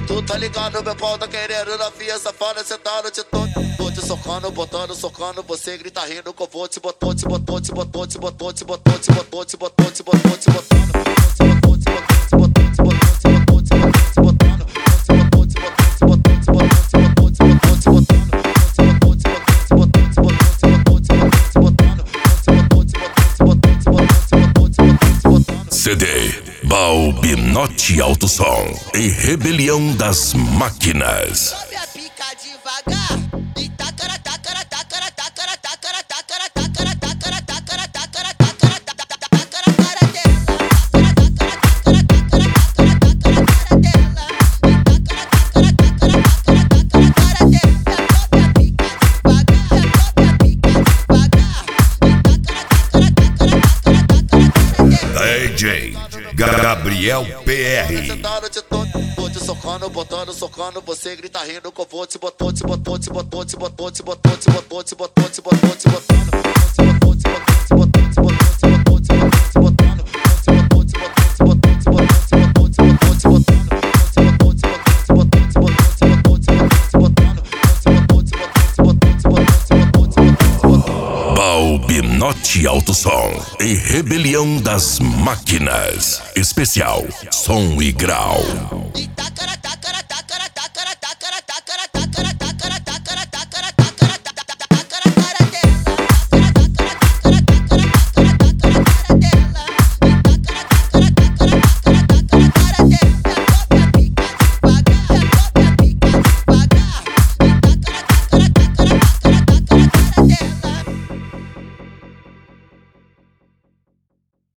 Tu tá ligado, meu pau tá querendo na via safada, cê tá no titone. Tô te socando, botando, socando, você grita rindo que eu vou te botar, te botou, te botou, te botou, te botou, te botou, te botou, te botou, te botando. CD Balbinotti Alto Som e Rebelião das Máquinas. Sobe a pica devagar e tacara, tacara, tacara, tacara, tacara, tacara, tacara, tacara, tacara, tacara, tacara, tacara, cara dela. Tacara, tacara, tacara, tacara, tacara, cara dela. E tacara, tacara, tacara, tacara, cara dela. Sobe a pica devagar, sobe a pica devagar e tacara, tacara, tacara, tacara, tacara, cara dela. DJ Gabriel PR. Tô te socando, botando, socando, você grita rindo que eu vou te botou, te botou, te botou, te botou, te botou, te botou, te botou, te botou, te botando. Balbinotti Alto Som e Rebelião das Máquinas. Especial Som e Grau. E tacara,